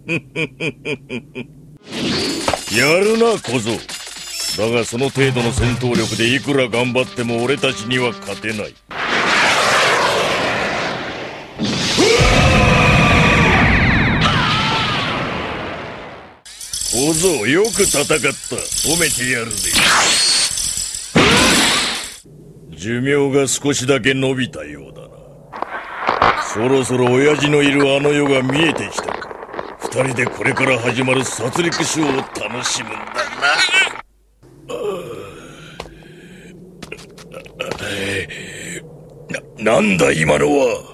やるな小僧。だがその程度の戦闘力でいくら頑張っても俺たちには勝てない。小僧よく戦った。褒めてやるぜ。寿命が少しだけ伸びたようだな。そろそろ親父のいるあの世が見えてきたか。二人でこれから始まる殺戮ショーを楽しむんだな。なんだ今のは。